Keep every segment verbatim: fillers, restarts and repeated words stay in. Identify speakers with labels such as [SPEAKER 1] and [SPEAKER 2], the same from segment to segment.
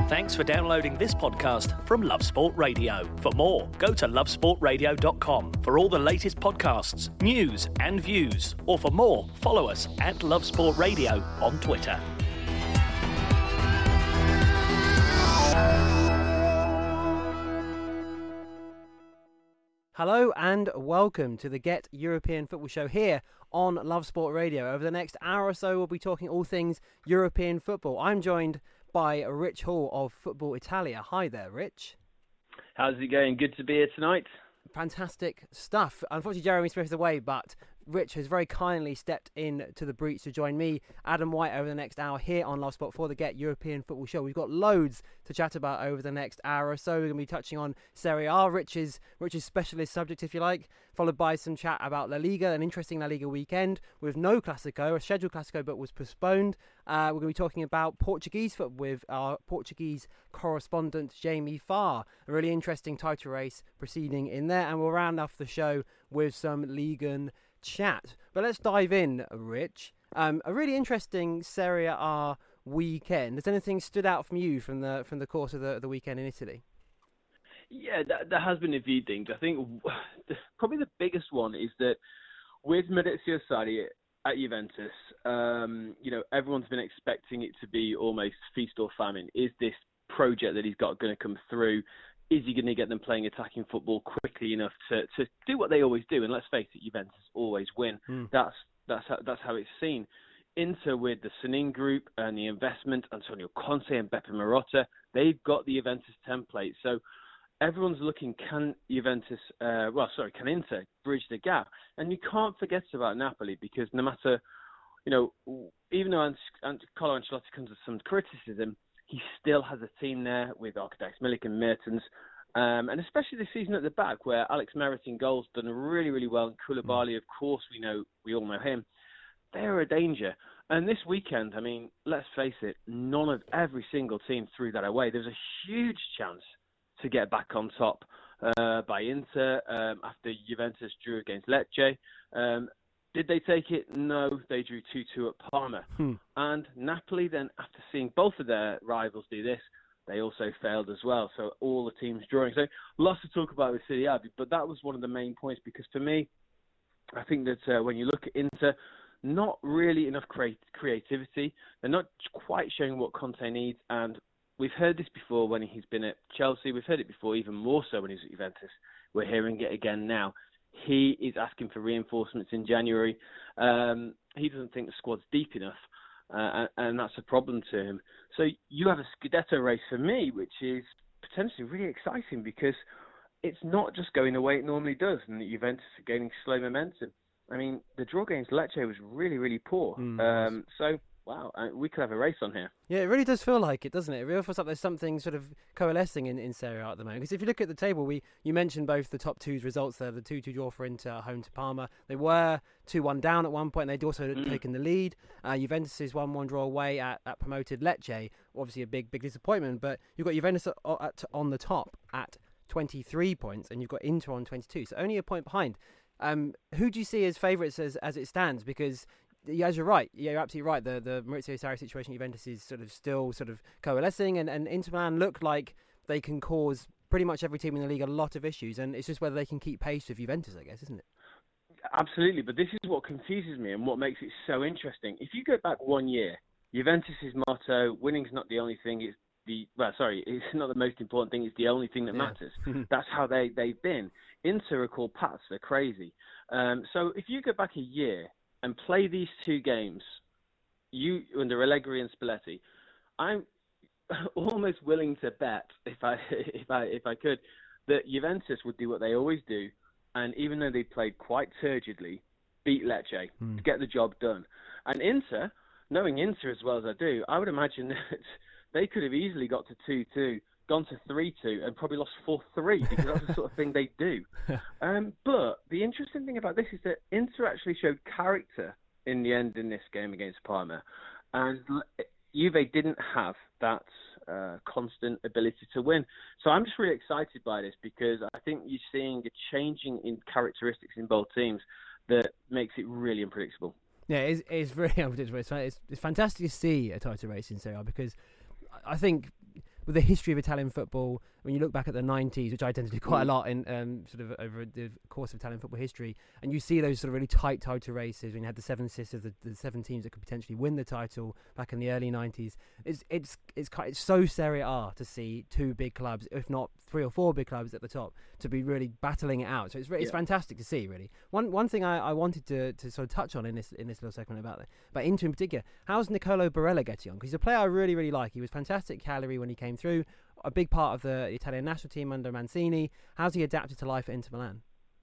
[SPEAKER 1] Thanks for downloading this podcast from Love Sport Radio. For more, go to love sport radio dot com for all the latest podcasts, news and views. Or for more, follow us at Love Sport Radio on Twitter.
[SPEAKER 2] Hello and welcome to the Get European Football Show here on Love Sport Radio. Over the next hour or so, we'll be talking all things European football. I'm joined by Rich Hall of Football Italia. Hi there, Rich.
[SPEAKER 3] How's it going? Good to be here tonight.
[SPEAKER 2] Fantastic stuff. Unfortunately, Jeremy Smith is away, but Rich has very kindly stepped in to the breach to join me, Adam White, over the next hour here on Love Sport for the Get European Football Show. We've got loads to chat about over the next hour or so. We're going to be touching on Serie A, Rich's, Rich's specialist subject, if you like, followed by some chat about La Liga, an interesting La Liga weekend with no Clasico, a scheduled Clasico, but was postponed. Uh, we're going to be talking about Portuguese football with our Portuguese correspondent, Jamie Farr. A really interesting title race proceeding in there, and we'll round off the show with some Ligan chat. But let's dive in, Rich. Um, a really interesting Serie A weekend. Has anything stood out from you from the from the course of the, the weekend in Italy?
[SPEAKER 3] Yeah, that, there has been a few things. I think probably the biggest one is that with Maurizio Sarri at Juventus, um, you know, everyone's been expecting it to be almost feast or famine. Is this project that he's got going to come through? Is he going to get them playing attacking football quickly enough to, to do what they always do? And let's face it, Juventus always win. Mm. That's that's how, that's how it's seen. Inter with the Sunin group and the investment, Antonio Conte and Beppe Marotta, they've got the Juventus template. So everyone's looking, can Juventus, uh, well, sorry, can Inter bridge the gap? And you can't forget about Napoli, because no matter, you know, even though Ant- Carlo Ancelotti comes with some criticism, he still has a team there with Arkadiusz Milik and Mertens, um, and especially this season at the back, where Alex Meret in goal's done really, really well, and Koulibaly, of course, we know, we all know him. They're a danger. And this weekend, I mean, let's face it, none of every single team threw that away. There was a huge chance to get back on top uh, by Inter um, after Juventus drew against Lecce. Um, Did they take it? No, they drew two two at Parma. Hmm. And Napoli then, after seeing both of their rivals do this, they also failed as well. So all the teams drawing. So lots to talk about with Serie A, but that was one of the main points, because for me, I think that uh, when you look at Inter, not really enough creat- creativity. They're not quite showing what Conte needs, and we've heard this before when he's been at Chelsea. We've heard it before, even more so when he's at Juventus. We're hearing it again now. He is asking for reinforcements in January. Um, he doesn't think the squad's deep enough, uh, and, and that's a problem to him. So you have a Scudetto race for me, which is potentially really exciting, because it's not just going the way it normally does, and Juventus are gaining slow momentum. I mean, the draw against Lecce was really, really poor. Mm. Um, so... Wow, we could have a race on here.
[SPEAKER 2] Yeah, it really does feel like it, doesn't it? It really feels like there's something sort of coalescing in, in Serie A at the moment. Because if you look at the table, we you mentioned both the top two's results there, the two two draw for Inter at home to Parma. They were two one down at one point, and they'd also mm. taken the lead. Uh, Juventus's one one draw away at, at promoted Lecce. Obviously a big, big disappointment, but you've got Juventus at, at, on the top at twenty-three points, and you've got Inter on twenty-two, so only a point behind. Um, who do you see as favourites as, as it stands? Because... Yeah, as you're right, yeah, you're absolutely right. The the Maurizio Sarri situation, Juventus is sort of still sort of coalescing, and, and Inter Milan look like they can cause pretty much every team in the league a lot of issues, and it's just whether they can keep pace with Juventus, I guess, isn't it?
[SPEAKER 3] Absolutely, but this is what confuses me and what makes it so interesting. If you go back one year, Juventus's motto, winning's not the only thing, it's the, well, sorry, it's not the most important thing, it's the only thing that
[SPEAKER 2] yeah.
[SPEAKER 3] matters. That's how they, they've been. Inter are called Pats, they're crazy. Um, so if you go back a year and play these two games, you under Allegri and Spalletti, I'm almost willing to bet, if I if I if I could, that Juventus would do what they always do, and even though they played quite turgidly, beat Lecce mm. to get the job done. And Inter, knowing Inter as well as I do, I would imagine that they could have easily got to two two, gone to three two, and probably lost four three, because that's the sort of thing they do. Um, but the interesting thing about this is that Inter actually showed character in the end in this game against Parma. And Juve didn't have that uh, constant ability to win. So I'm just really excited by this, because I think you're seeing a changing in characteristics in both teams that makes it really unpredictable.
[SPEAKER 2] Yeah, it's, it's very unpredictable. It's, it's, it's fantastic to see a title race in Serie A, because I think with the history of Italian football, when you look back at the nineties, which I tend to do quite a lot in um, sort of over the course of Italian football history, and you see those sort of really tight title races when you had the seven sisters, the, the seven teams that could potentially win the title back in the early nineties. It's it's it's quite, it's so Serie A to see two big clubs, if not three or four big clubs at the top, to be really battling it out. So it's it's yeah. fantastic to see, really. One one thing I, I wanted to, to sort of touch on in this in this little segment about about Inter in particular, how's Nicolo Barella getting on? Because he's a player I really really like. He was fantastic at Cagliari when he came through, a big part of the Italian national team under Mancini. How's he adapted to life at Inter Milan?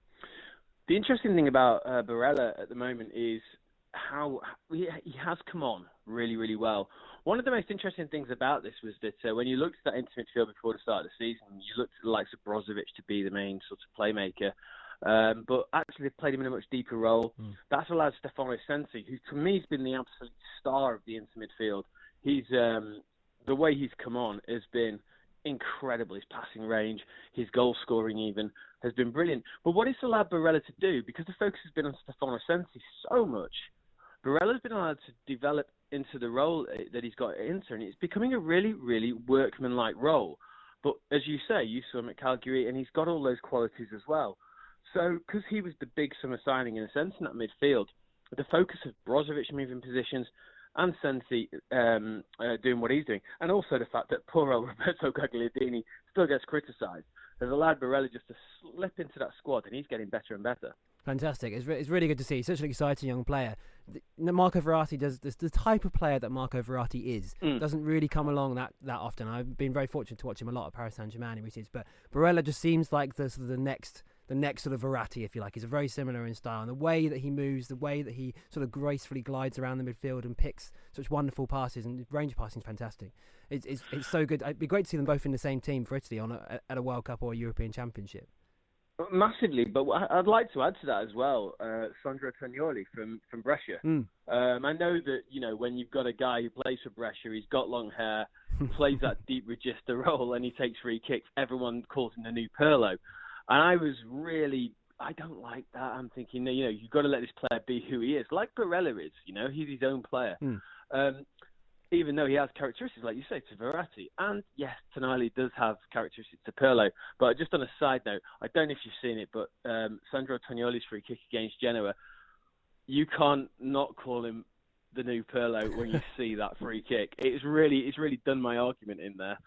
[SPEAKER 3] The interesting thing about uh, Barella at the moment is how he, he has come on really, really well. One of the most interesting things about this was that uh, when you looked at that Inter midfield before the start of the season, you looked at the likes of Brozovic to be the main sort of playmaker, um, but actually they've played him in a much deeper role. Mm. That's allowed Stefano Sensi, who to me has been the absolute star of the Inter midfield. He's um, the way he's come on has been incredible. His passing range, his goal scoring even, has been brilliant. But what it's allowed Barella to do, because the focus has been on Stefano Sensi so much, Barella's been allowed to develop into the role that he's got at Inter, and it's becoming a really, really workman-like role. But as you say, you saw him at Cagliari, and he's got all those qualities as well. So, because he was the big summer signing in a sense in that midfield, the focus of Brozovic moving positions, and Sensi um, uh, doing what he's doing, and also the fact that poor old Roberto Gagliardini still gets criticised, has allowed Barella just to slip into that squad, and he's getting better and better.
[SPEAKER 2] Fantastic. It's, re- it's really good to see. Such an exciting young player. The, Marco Verratti does this, the type of player that Marco Verratti is. Mm. Doesn't really come along that, that often. I've been very fortunate to watch him a lot at Paris Saint-Germain in recent years, but Barella just seems like the, sort of the next... the next sort of Verratti, if you like. He's a very similar in style, and the way that he moves, the way that he sort of gracefully glides around the midfield and picks such wonderful passes, and range of passing is fantastic. It's, it's it's so good. It'd be great to see them both in the same team for Italy on a, at a World Cup or a European Championship.
[SPEAKER 3] Massively, but I'd like to add to that as well, uh, Sandro Tonioli from, from Brescia. Mm. Um, I know that, you know, when you've got a guy who plays for Brescia, he's got long hair, plays that deep regista role, and he takes free kicks, everyone calls him the new Pirlo. And I was really, I don't like that. I'm thinking, you know, you've got to let this player be who he is, like Barella is. You know, he's his own player. Mm. Um, even though he has characteristics, like you say, to Verratti. And yes, Tonali does have characteristics to Pirlo. But just on a side note, I don't know if you've seen it, but um, Sandro Tonioli's free kick against Genoa, you can't not call him the new Pirlo when you see that free kick. It's really, it's really done my argument in there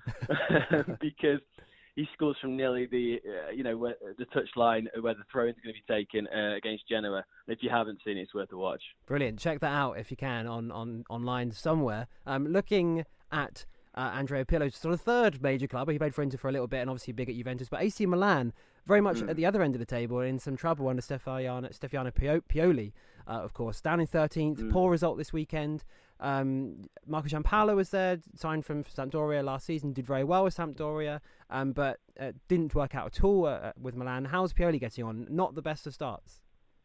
[SPEAKER 3] because he scores from nearly the, uh, you know, where, the touchline where the throw-in is going to be taken uh, against Genoa. If you haven't seen it, it's worth a watch.
[SPEAKER 2] Brilliant. Check that out if you can on, on online somewhere. Um, looking at uh, Andrea Pirlo's sort of third major club. He played for Inter for a little bit and obviously big at Juventus. But A C Milan, very much mm. at the other end of the table, in some trouble under Stefano, Stefano Pioli, uh, of course. Down in thirteenth, mm. poor result this weekend. Um, Marco Giampaolo was there, signed from Sampdoria last season, did very well with Sampdoria, um, but uh, didn't work out at all uh, with Milan. How's Pioli getting on? Not the best of starts.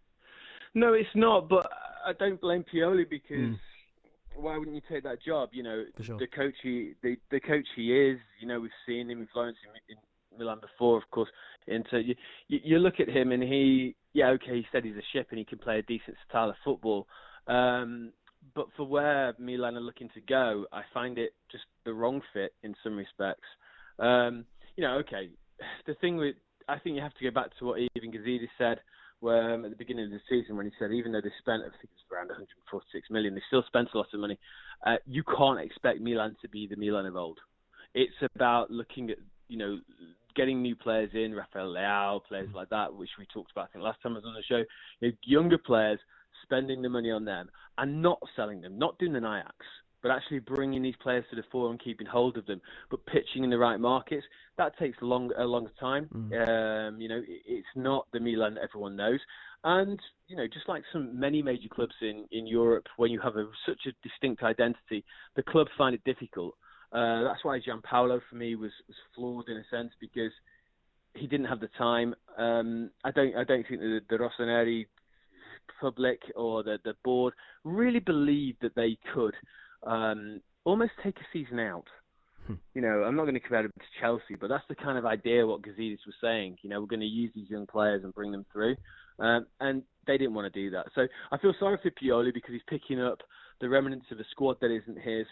[SPEAKER 3] No, it's not, but I don't blame Pioli because mm. why wouldn't you take that job? You know,
[SPEAKER 2] sure.
[SPEAKER 3] the coach he, the, the coach he is, you know, we've seen him in Florence, in, in Milan before, of course. Into you, you look at him and he, yeah, okay, he said he's a ship and he can play a decent style of football. Um, But for where Milan are looking to go, I find it just the wrong fit in some respects. Um, you know, okay, the thing with, I think you have to go back to what Ivan Gazidis said where, um, at the beginning of the season when he said even though they spent, I think it's around one hundred forty-six million, they still spent a lot of money. Uh, you can't expect Milan to be the Milan of old. It's about looking at, you know, getting new players in, Rafael Leao, players like that, which we talked about, I think, last time I was on the show. You know, younger players, spending the money on them and not selling them, not doing an Ajax, but actually bringing these players to the fore and keeping hold of them, but pitching in the right markets. That takes long, a longer time. Mm. Um, you know, it, it's not the Milan that everyone knows. And, you know, just like some many major clubs in, in Europe, when you have a, such a distinct identity, the clubs find it difficult. Uh, that's why Giampaolo, for me, was, was flawed in a sense because he didn't have the time. Um, I don't I don't think the, the Rossoneri public or the, the board really believed that they could um, almost take a season out. Hmm. You know, I'm not going to compare it to Chelsea, but that's the kind of idea what Gazidis was saying. You know, we're going to use these young players and bring them through. Um, and they didn't want to do that. So I feel sorry for Pioli because he's picking up the remnants of a squad that isn't his.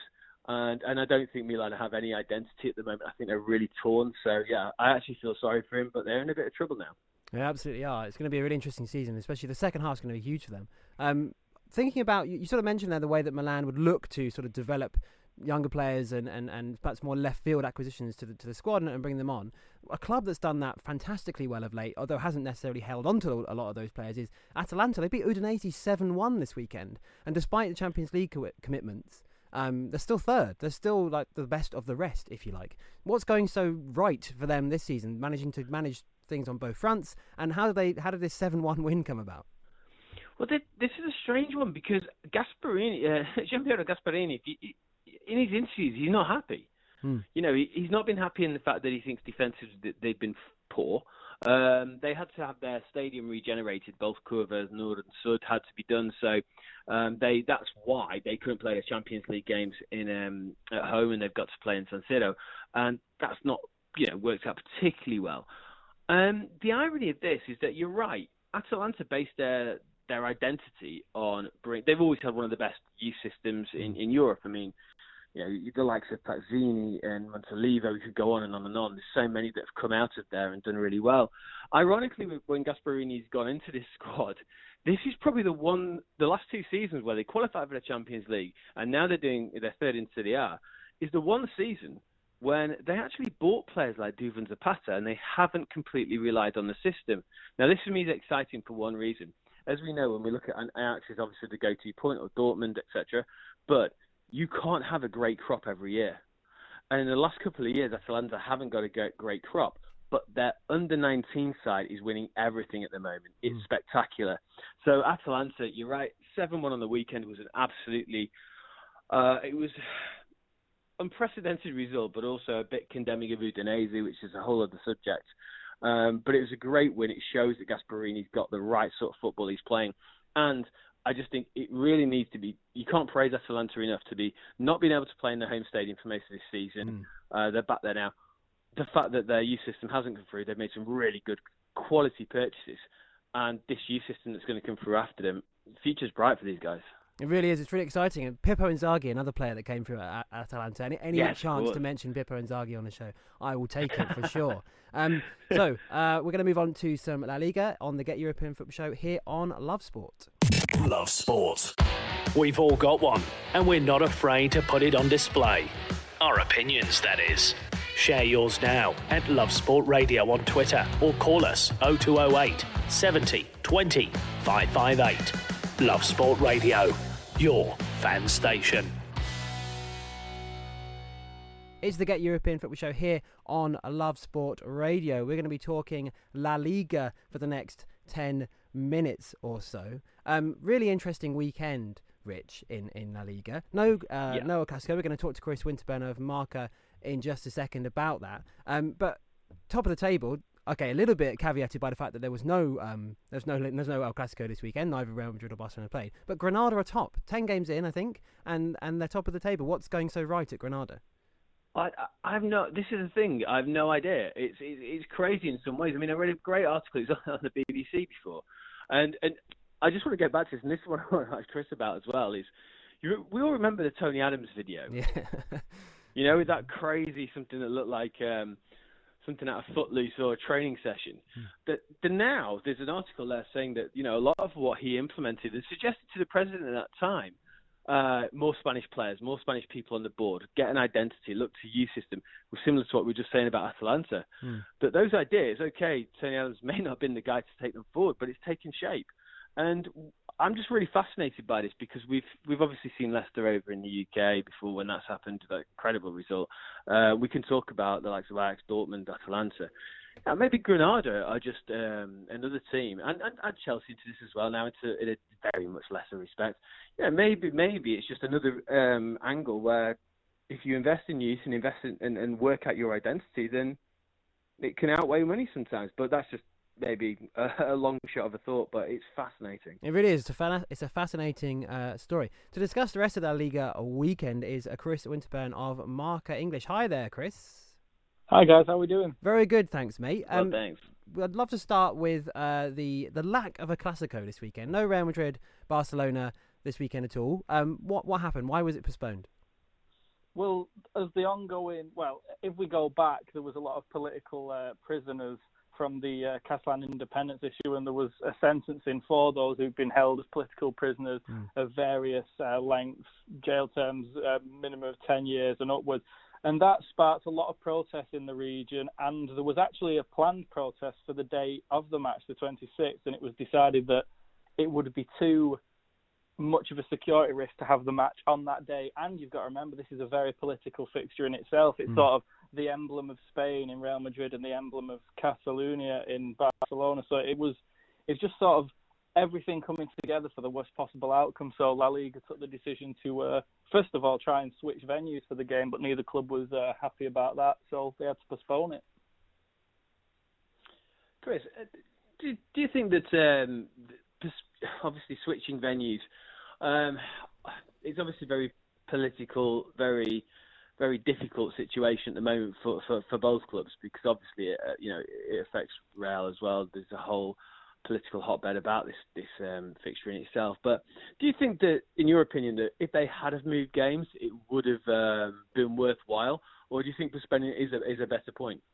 [SPEAKER 3] And and I don't think Milan have any identity at the moment. I think they're really torn. So, yeah, I actually feel sorry for him, but they're in a bit of trouble now.
[SPEAKER 2] They absolutely are. It's going to be a really interesting season, especially the second half is going to be huge for them. Um, thinking about, you, you sort of mentioned there the way that Milan would look to sort of develop younger players and, and, and perhaps more left field acquisitions to the to the squad and, and bring them on. A club that's done that fantastically well of late, although hasn't necessarily held on to a lot of those players, is Atalanta. They beat Udinese seven one this weekend, and despite the Champions League co- commitments, um, they're still third. They're still like the best of the rest, if you like. What's going so right for them this season, managing to manage things on both fronts, and how did they how did this seven one win come about?
[SPEAKER 3] Well, this is a strange one because Gasperini, uh, Gianpiero Gasperini, if you, in his interviews, he's not happy. Hmm. You know, he, he's not been happy in the fact that he thinks defensively they've been poor. Um, they had to have their stadium regenerated. Both Curvers, Nur and Sud had to be done. So um, they that's why they couldn't play the Champions League games in um, at home, and they've got to play in San Siro. And that's not, you know, worked out particularly well. Um, the irony of this is that you're right. Atalanta based their their identity on bring. They've always had one of the best youth systems in, in Europe. I mean, you know, the likes of Pazzini and Montolivo, we could go on and on and on. There's so many that have come out of there and done really well. Ironically, when Gasperini's gone into this squad, this is probably the one, the last two seasons where they qualified for the Champions League, and now they're doing their third in Serie A, is the one season when they actually bought players like Duvan Zapata, and they haven't completely relied on the system. Now, this for me is exciting for one reason. As we know, when we look at Ajax, is obviously the go-to point, or Dortmund, et cetera, but you can't have a great crop every year. And in the last couple of years, Atalanta haven't got a great crop, but their under nineteen side is winning everything at the moment. It's mm. spectacular. So Atalanta, you're right, seven one on the weekend was an absolutely, uh, it was unprecedented result, but also a bit condemning of Udinese, which is a whole other subject. Um, but it was a great win. It shows that Gasperini's got the right sort of football he's playing. And I just think it really needs to be, you can't praise Atalanta enough to be not being able to play in their home stadium for most of this season. Mm. Uh, they're back there now. The fact that their youth system hasn't come through, they've made some really good quality purchases. And this youth system that's going to come through after them, the future's bright for these guys.
[SPEAKER 2] It really is. It's really exciting. And Pippo Inzaghi, another player that came through at Atalanta. Any, any yes, chance to mention Pippo Inzaghi on the show, I will take it for sure. Um, so uh, we're going to move on to some La Liga on the Get European Football Show here on Love Sport.
[SPEAKER 1] Love Sport. We've all got one, and we're not afraid to put it on display. Our opinions, that is. Share yours now at Love Sport Radio on Twitter, or call us oh two oh eight, seventy, twenty, five five eight. Love Sport Radio, your fan station.
[SPEAKER 2] It's the Get European Football Show here on Love Sport Radio. We're going to be talking La Liga for the next ten minutes or so. Um, really interesting weekend, Rich, in, in La Liga. No, uh, yeah. no Casco. We're going to talk to Chris Winterburn of Marca in just a second about that. Um, but top of the table. Okay, a little bit caveated by the fact that there was no, um, there's no, there's no El Clasico this weekend. Neither Real Madrid or Barcelona played, but Granada are top, ten games in, I think, and and they're top of the table. What's going so right at Granada?
[SPEAKER 3] I, I have no. This is the thing. I have no idea. It's it, it's crazy in some ways. I mean, I read a great article. It was on the B B C before, and and I just want to get back to this. And this is what I want to ask Chris about as well. Is you, we all remember the Tony Adams video?
[SPEAKER 2] Yeah.
[SPEAKER 3] You know, with that crazy something that looked like. Um, something out of Footloose or a training session. Hmm. That the now there's an article there saying that, you know, a lot of what he implemented and suggested to the president at that time, uh, more Spanish players, more Spanish people on the board, get an identity, look to youth system, was similar to what we were just saying about Atalanta. Hmm. That those ideas, okay, Tony Adams may not have been the guy to take them forward, but it's taken shape. And I'm just really fascinated by this because we've we've obviously seen Leicester over in the U K before when that's happened, that incredible result. Uh, we can talk about the likes of Ajax, Dortmund, Atalanta. Yeah, maybe Granada are just um, another team, and, and add Chelsea into this as well now, into in a very much lesser respect. Yeah, maybe maybe it's just another um, angle where if you invest in youth and invest in, and, and work out your identity, then it can outweigh money sometimes. But that's just maybe a, a long shot of a thought, but it's fascinating.
[SPEAKER 2] It really is. It's a, fa- it's a fascinating uh, story. To discuss the rest of the Liga weekend is uh, Chris Winterburn of Marca English. Hi there, Chris.
[SPEAKER 4] Hi guys, how are we doing?
[SPEAKER 2] Very good, thanks, mate.
[SPEAKER 3] Um, well, thanks.
[SPEAKER 2] I'd love to start with uh, the the lack of a Clasico this weekend. No Real Madrid, Barcelona this weekend at all. Um, what what happened? Why was it postponed?
[SPEAKER 4] Well, as the ongoing, well, if we go back, there was a lot of political uh, prisoners from the uh, Catalan independence issue, and there was a sentencing for those who've been held as political prisoners mm. of various uh, lengths, jail terms, uh, minimum of ten years and upwards. And that sparked a lot of protests in the region, and there was actually a planned protest for the day of the match, the twenty-sixth, and it was decided that it would be too much of a security risk to have the match on that day. And you've got to remember, this is a very political fixture in itself. It's mm. sort of the emblem of Spain in Real Madrid and the emblem of Catalonia in Barcelona. So it was, it's just sort of everything coming together for the worst possible outcome. So La Liga took the decision to, uh, first of all, try and switch venues for the game, but neither club was uh, happy about that, so they had to postpone it.
[SPEAKER 3] Chris, do, do you think that um, obviously switching venues, um, it's obviously very political, very, very difficult situation at the moment for, for, for both clubs, because obviously, uh, you know, it affects Real as well. There's a whole political hotbed about this this um, fixture in itself. But do you think that, in your opinion, that if they had have moved games, it would have um, been worthwhile, or do you think postponing it is a is a better point?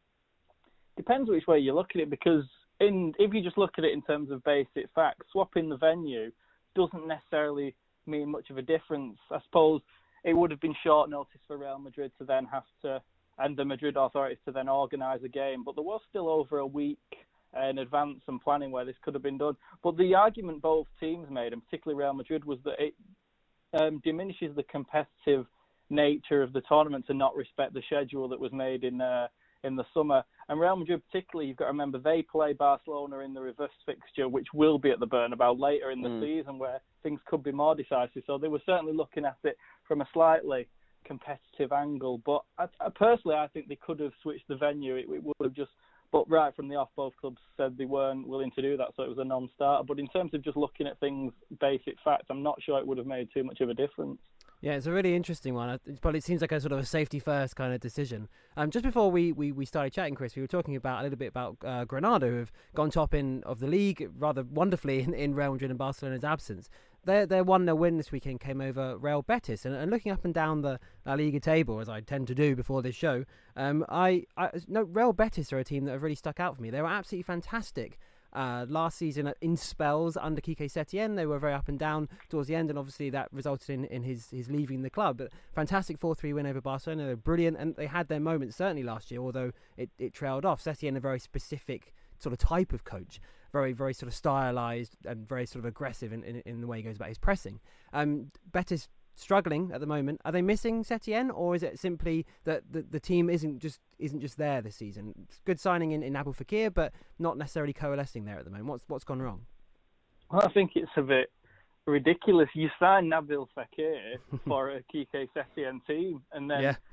[SPEAKER 4] Depends which way you look at it, because in if you just look at it in terms of basic facts, swapping the venue doesn't necessarily mean much of a difference. I suppose it would have been short notice for Real Madrid to then have to, and the Madrid authorities to then organise a game, but there was still over a week in advance and planning where this could have been done. But the argument both teams made, and particularly Real Madrid, was that it um, diminishes the competitive nature of the tournament to not respect the schedule that was made in uh, in the summer. And Real Madrid particularly, you've got to remember, they play Barcelona in the reverse fixture, which will be at the Bernabeu later in the mm. season, where things could be more decisive. So they were certainly looking at it from a slightly competitive angle. But I, I, personally, I think they could have switched the venue. It, it would have just... But right from the off, both clubs said they weren't willing to do that, so it was a non-starter. But in terms of just looking at things, basic facts, I'm not sure it would have made too much of a difference.
[SPEAKER 2] Yeah, it's a really interesting one, but it seems like a sort of a safety-first kind of decision. Um, just before we, we, we started chatting, Chris, we were talking about a little bit about uh, Granada, who have gone top in of the league rather wonderfully in, in Real Madrid and Barcelona's absence. Their their one nil win this weekend came over Real Betis, and, and looking up and down the La Liga table, as I tend to do before this show, um, I, I no Real Betis are a team that have really stuck out for me. They were absolutely fantastic uh, last season in spells under Quique Setien. They were very up and down towards the end, and obviously that resulted in, in his, his leaving the club. But fantastic four three win over Barcelona. They were brilliant, and they had their moments certainly last year, although it, it trailed off. Setien, a very specific sort of type of coach. Very, very sort of stylised and very sort of aggressive in, in, in the way he goes about his pressing. Um, Betis struggling at the moment. Are they missing Setien, or is it simply that the, the team isn't just isn't just there this season? It's good signing in, in Nabil Fekir, but not necessarily coalescing there at the moment. What's what's gone wrong?
[SPEAKER 4] Well, I think it's a bit ridiculous. You sign Nabil Fekir for a Quique Setien team, and then.
[SPEAKER 2] Yeah.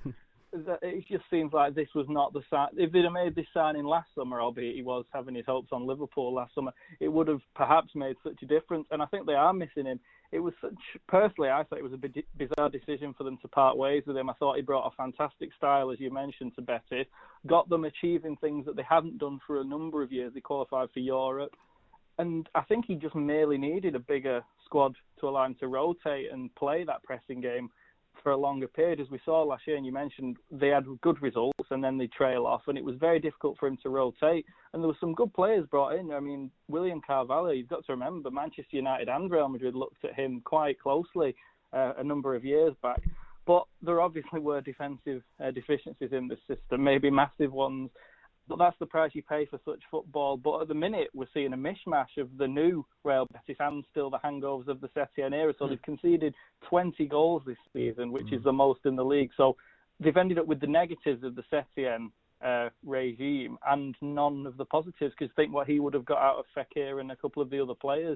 [SPEAKER 4] It just seems like this was not the sign. If they'd have made this signing last summer, albeit he was having his hopes on Liverpool last summer, it would have perhaps made such a difference. And I think they are missing him. It was such, personally, I thought it was a bizarre decision for them to part ways with him. I thought he brought a fantastic style, as you mentioned, to Betis, got them achieving things that they hadn't done for a number of years. They qualified for Europe. And I think he just merely needed a bigger squad to allow him to rotate and play that pressing game for a longer period. As we saw last year, and you mentioned, they had good results and then they trail off, and it was very difficult for him to rotate. And there were some good players brought in. I mean, William Carvalho, you've got to remember, Manchester United and Real Madrid looked at him quite closely uh, a number of years back. But there obviously were defensive uh, deficiencies in the system, maybe massive ones. But that's the price you pay for such football. But at the minute, we're seeing a mishmash of the new Real Betis and still the hangovers of the Setien era. So mm. they've conceded twenty goals this season, which mm. is the most in the league. So they've ended up with the negatives of the Setien uh, regime and none of the positives, because think what he would have got out of Fekir and a couple of the other players.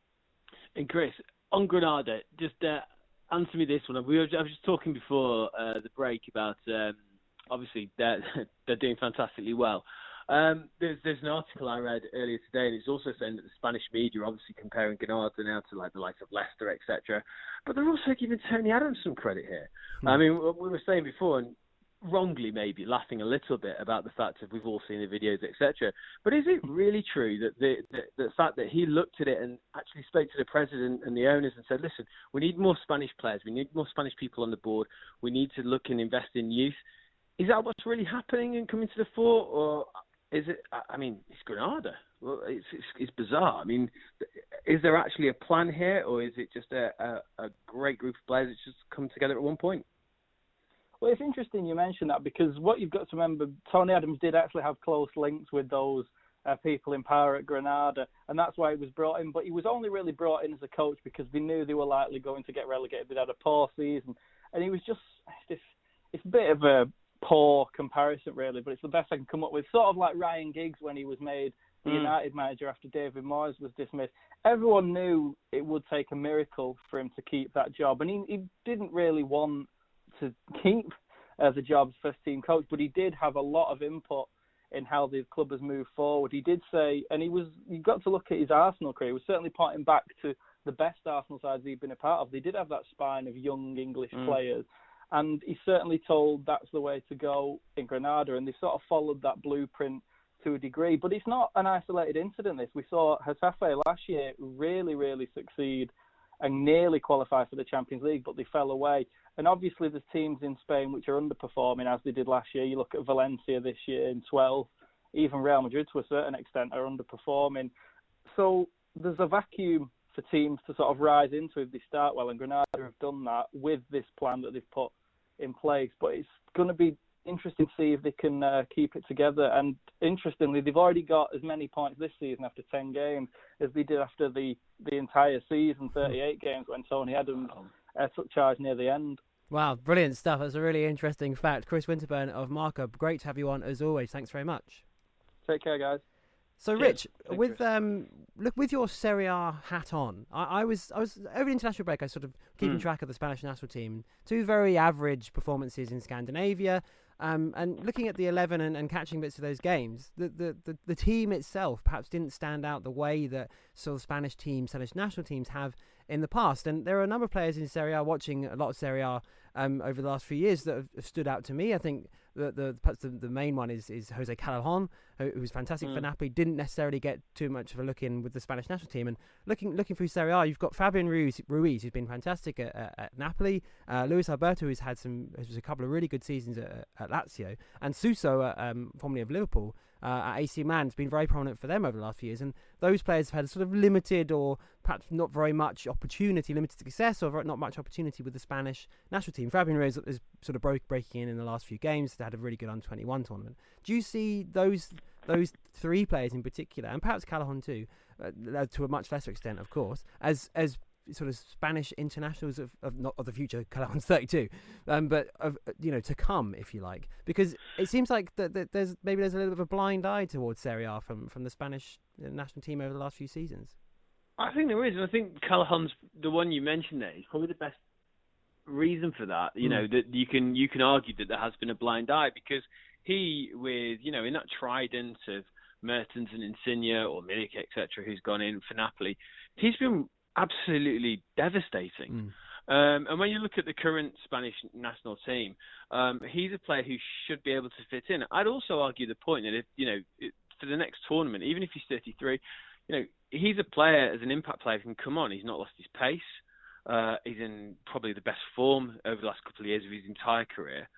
[SPEAKER 3] And Chris, on Granada, just uh, answer me this one. We were, I was just talking before uh, the break about... Um, Obviously, they're, they're doing fantastically well. Um, there's there's an article I read earlier today, and it's also saying that the Spanish media are obviously comparing Granada now to like the likes of Leicester, et cetera. But they're also giving Tony Adams some credit here. Hmm. I mean, we were saying before, and wrongly maybe laughing a little bit about the fact that we've all seen the videos, et cetera. But is it really true that the, the the fact that he looked at it and actually spoke to the president and the owners and said, listen, we need more Spanish players, we need more Spanish people on the board, we need to look and invest in youth? Is that what's really happening and coming to the fore, or is it? I mean, it's Granada. Well, it's, it's it's bizarre. I mean, is there actually a plan here, or is it just a, a, a great group of players that just come together at one point?
[SPEAKER 4] Well, it's interesting you mention that, because what you've got to remember, Tony Adams did actually have close links with those uh, people in power at Granada, and that's why he was brought in. But he was only really brought in as a coach because they knew they were likely going to get relegated. They'd had a poor season, and he was just it's, it's a bit of a poor comparison, really, but it's the best I can come up with. Sort of like Ryan Giggs when he was made the mm. United manager after David Moyes was dismissed. Everyone knew it would take a miracle for him to keep that job, and he, he didn't really want to keep uh, the job as first team coach, but he did have a lot of input in how the club has moved forward. He did say, and he was, you've got to look at his Arsenal career, he was certainly pointing back to the best Arsenal sides he'd been a part of. They did have that spine of young English mm. players, and he's certainly told that's the way to go in Granada, and they've sort of followed that blueprint to a degree. But it's not an isolated incident, this. We saw Getafe last year really, really succeed and nearly qualify for the Champions League, but they fell away. And obviously there's teams in Spain which are underperforming, as they did last year. You look at Valencia this year in twelfth. Even Real Madrid, to a certain extent, are underperforming. So there's a vacuum for teams to sort of rise into if they start well, and Granada have done that with this plan that they've put in place. But it's going to be interesting to see if they can uh, keep it together. And interestingly, they've already got as many points this season after ten games as they did after the, the entire season, thirty-eight games, when Tony Adams uh, took charge near the end.
[SPEAKER 2] Wow, brilliant stuff. That's a really interesting fact. Chris Winterburn of Marca, great to have you on as always. Thanks very much.
[SPEAKER 4] Take care, guys.
[SPEAKER 2] So,
[SPEAKER 4] Cheers.
[SPEAKER 2] Rich,
[SPEAKER 4] Thanks,
[SPEAKER 2] with
[SPEAKER 4] Chris.
[SPEAKER 2] um, look with your Serie A hat on, I, I was I was over the international break. I sort of keeping
[SPEAKER 3] Mm.
[SPEAKER 2] track of the Spanish national team. Two very average performances in Scandinavia, um, and looking at the eleven and, and catching bits of those games. The, the the the team itself perhaps didn't stand out the way that sort of Spanish teams, Spanish national teams have in the past. And there are a number of players in Serie A, watching a lot of Serie A um, over the last few years, that have stood out to me. I think the the perhaps the, the main one is is Jose Callejon, who, who's fantastic mm. for Napoli. Didn't necessarily get too much of a look in with the Spanish national team. And looking looking through Serie A, you've got Fabian Ruiz, Ruiz who's been fantastic at, at, at Napoli. Uh, Luis Alberto, who's had some has a couple of really good seasons at, at Lazio, and Suso, uh, um, formerly of Liverpool, uh, at A C Milan, has been very prominent for them over the last few years. And those players have had a sort of limited, or perhaps not very much opportunity, limited success, or not much opportunity with the Spanish national team. Fabian Ruiz is sort of broke, breaking in in the last few games. They had a really good under twenty-one tournament. Do you see those those three players in particular, and perhaps Callejon too, uh, to a much lesser extent, of course, as as sort of Spanish internationals of, of not of the future? Callejon's thirty-two, um, but of you know to come, if you like, because it seems like that, that there's maybe there's a little bit of a blind eye towards Serie A from from the Spanish national team over the last few seasons.
[SPEAKER 3] I think there is, and I think Callejon's the one you mentioned there. He's probably the best reason for that. You mm. know that you can you can argue that there has been a blind eye, because he, with you know in that trident of Mertens and Insigne or Milik, et cetera, who's gone in for Napoli, he's been absolutely devastating. Mm. Um, and when you look at the current Spanish national team, um, he's a player who should be able to fit in. I'd also argue the point that if you know it, for the next tournament, even if he's thirty-three, you know he's a player as an impact player who can come on. He's not lost his pace. Uh, he's in probably the best form over the last couple of years of his entire career.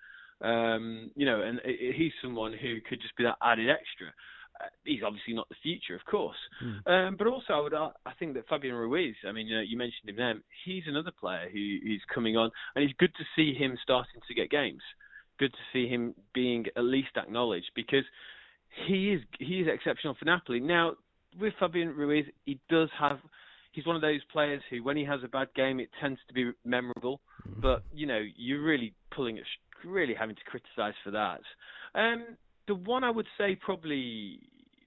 [SPEAKER 3] Um, you know, and it, he's someone who could just be that added extra. Uh, he's obviously not the future, of course. Mm. Um, but also, I would, uh, I think that Fabian Ruiz, I mean, you know, you mentioned him there, he's another player who who's coming on, and it's good to see him starting to get games. Good to see him being at least acknowledged, because he is he is exceptional for Napoli. Now, with Fabian Ruiz, he does have, he's one of those players who, when he has a bad game, it tends to be memorable. Mm. But, you know, you're really pulling it, really having to criticise for that. Um, the one I would say probably,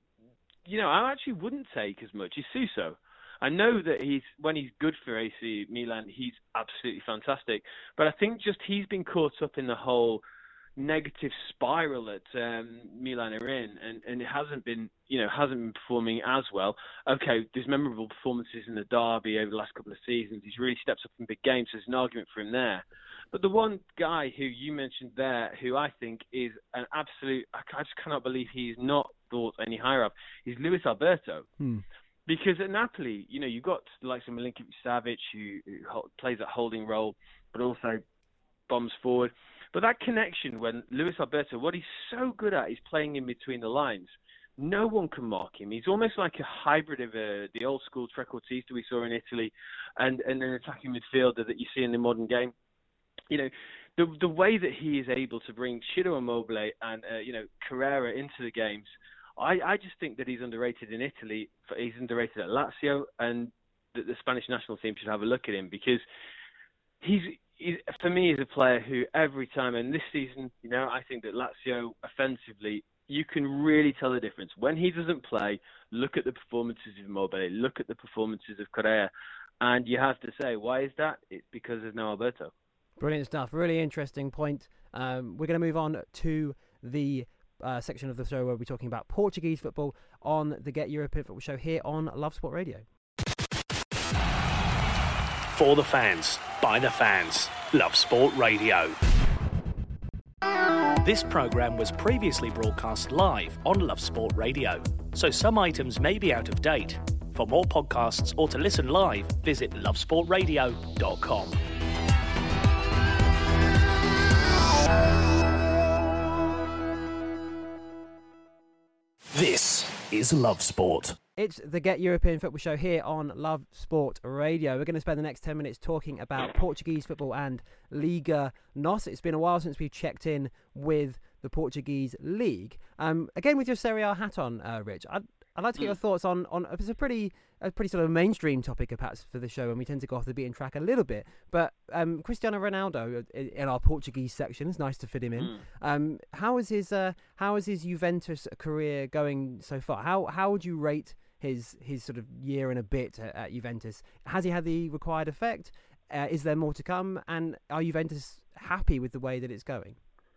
[SPEAKER 3] you know, I actually wouldn't take as much is Suso. I know that he's, when he's good for A C Milan, he's absolutely fantastic. But I think just he's been caught up in the whole negative spiral that um, Milan are in, and, and it hasn't been, you know, hasn't been performing as well. Okay, there's memorable performances in the derby over the last couple of seasons. He's really stepped up in big games, so there's an argument for him there. But the one guy who you mentioned there, who I think is an absolute, I just cannot believe he's not thought any higher of, is Luis Alberto.
[SPEAKER 2] Hmm.
[SPEAKER 3] Because at Napoli, you know, you've got the likes of Milinkovic-Savic, who, who plays that holding role, but also bombs forward. But that connection, when Luis Alberto, what he's so good at is playing in between the lines. No one can mark him. He's almost like a hybrid of uh, the old school trequartista we saw in Italy and, and an attacking midfielder that you see in the modern game. You know, the the way that he is able to bring Ciro Immobile and, uh, you know, Carrera into the games, I, I just think that he's underrated in Italy. He's underrated at Lazio, and the, the Spanish national team should have a look at him because he's, he's, for me, he's a player who every time, and this season, you know, I think that Lazio offensively, you can really tell the difference. When he doesn't play, look at the performances of Immobile, look at the performances of Correa, and you have to say, why is that? It's because there's no Alberto.
[SPEAKER 2] Brilliant stuff. Really interesting point. Um, we're going to move on to the uh, section of the show where we're talking about Portuguese football on the Get European Football show here on Love Sport Radio.
[SPEAKER 1] For the fans, by the fans, Love Sport Radio. This programme was previously broadcast live on Love Sport Radio, so some items may be out of date. For more podcasts or to listen live, visit love sport radio dot com. This is Love Sport.
[SPEAKER 2] It's the Get European Football show here on Love Sport Radio. We're going to spend the next ten minutes talking about Portuguese football and Liga N O S. It's been a while since we've checked in with the Portuguese league. Um, again, with your Serie A hat on, uh, Rich, I'd, I'd like to get your thoughts on, on it's a pretty a pretty sort of mainstream topic perhaps for the show, and we tend to go off the beaten track a little bit. But um, Cristiano Ronaldo in our Portuguese section, it's nice to fit him in. Mm. Um, how is his uh, how is his Juventus career going so far? How how would you rate his his sort of year and a bit at, at Juventus? Has he had the required effect? Uh, is there more to come? And are Juventus happy with the way that it's going?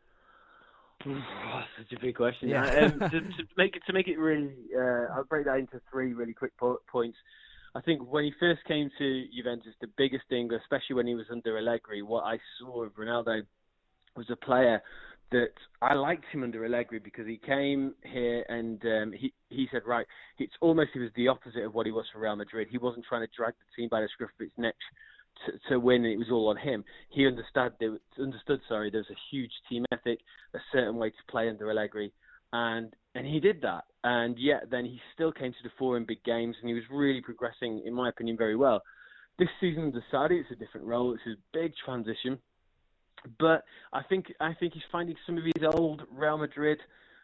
[SPEAKER 3] Oh, such a big question.
[SPEAKER 2] Yeah.
[SPEAKER 3] um, to, to make it to make it really, uh, I'll break that into three really quick po- points. I think when he first came to Juventus, the biggest thing, especially when he was under Allegri, what I saw of Ronaldo was a player that I liked him under Allegri because he came here and um, he he said, right, it's almost he was the opposite of what he was for Real Madrid. He wasn't trying to drag the team by the scruff of its neck to, to win, and it was all on him. He understood there, understood sorry there was a huge team ethic, a certain way to play under Allegri, and and he did that. And yet then he still came to the fore in big games, and he was really progressing, in my opinion, very well. This season under Sarri, it's a different role. It's a big transition. But I think I think he's finding some of his old Real Madrid